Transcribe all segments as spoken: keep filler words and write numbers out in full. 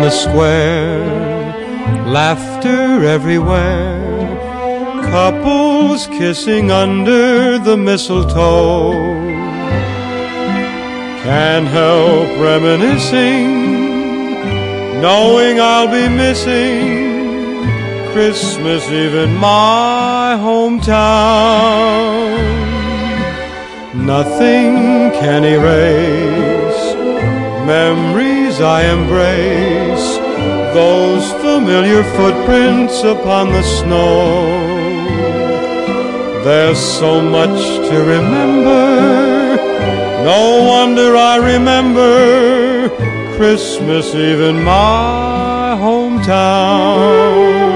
the square, laughter everywhere, couples kissing under the mistletoe. Can't help reminiscing, knowing I'll be missing Christmas Eve in my hometown. Nothing can erase memories I embrace, those familiar footprints upon the snow. There's so much to remember, no wonder I remember Christmas Eve in my hometown.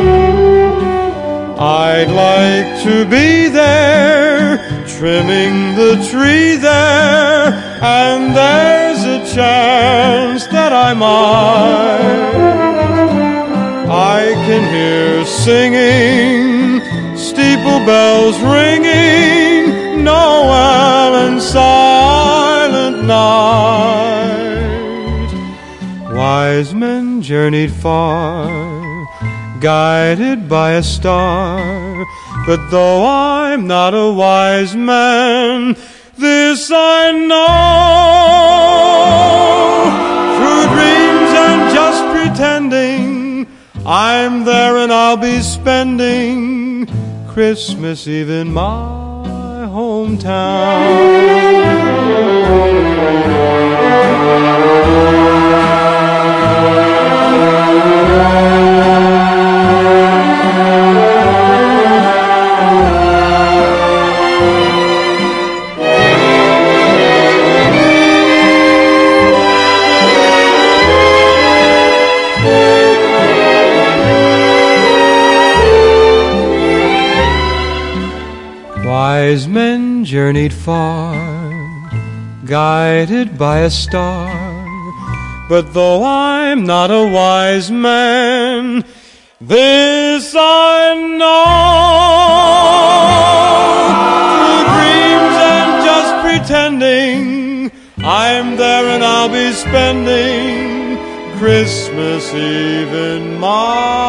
I'd like to be there, trimming the tree there, and there's a chance that I might. I can hear singing, steeple bells ringing, Noel and Silent Night. Wise men journeyed far, guided by a star, but though I'm not a wise man, this I know, through dreams and just pretending, I'm there and I'll be spending Christmas Eve in my hometown. Wise men journeyed far, guided by a star, but though I'm not a wise man, this I know, through dreams and just pretending, I'm there and I'll be spending Christmas Eve in my